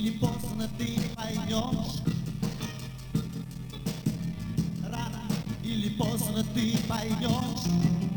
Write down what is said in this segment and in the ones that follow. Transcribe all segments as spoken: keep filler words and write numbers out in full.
или поздно ты поймешь. Рано или поздно ты поймешь.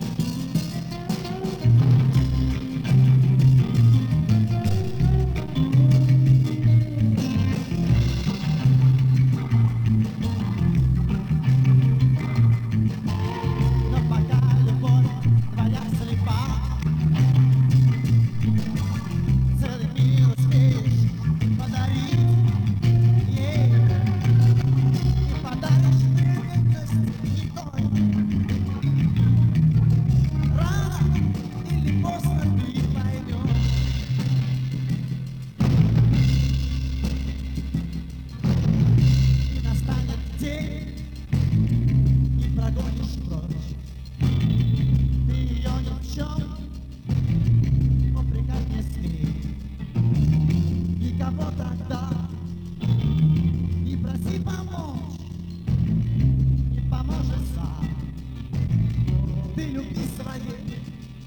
Ты люби своей.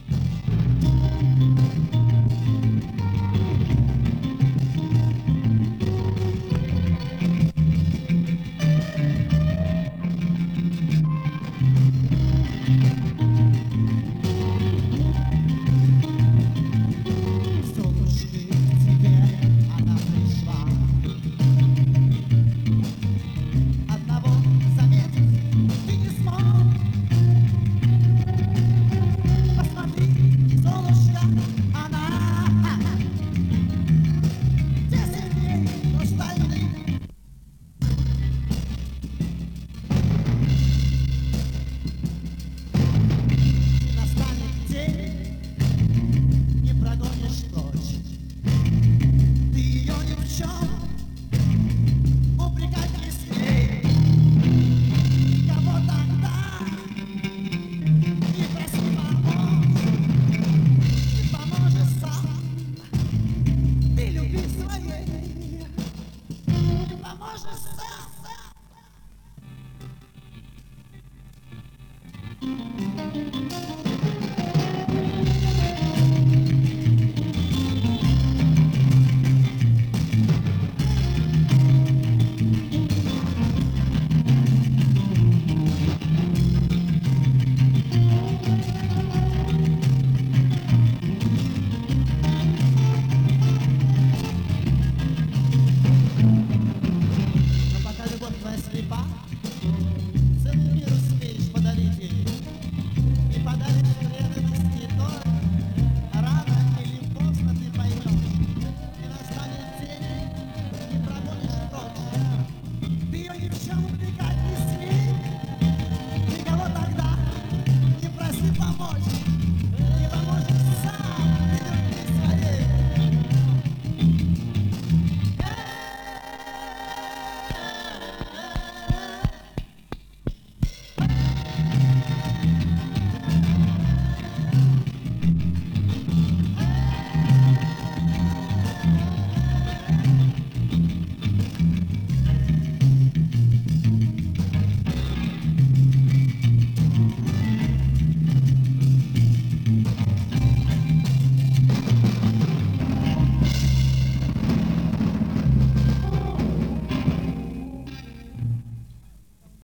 Солнышки к тебе она пришла. Одного заметить ты не смог. Посмотри, солнышко, она где сильней остальных. Настанет день, не прогонишь прочь. Ты ее ни в чем упрекать не смей. Кого тогда не проси помочь, не поможешь сам. Ты люби своей, не поможешь сам.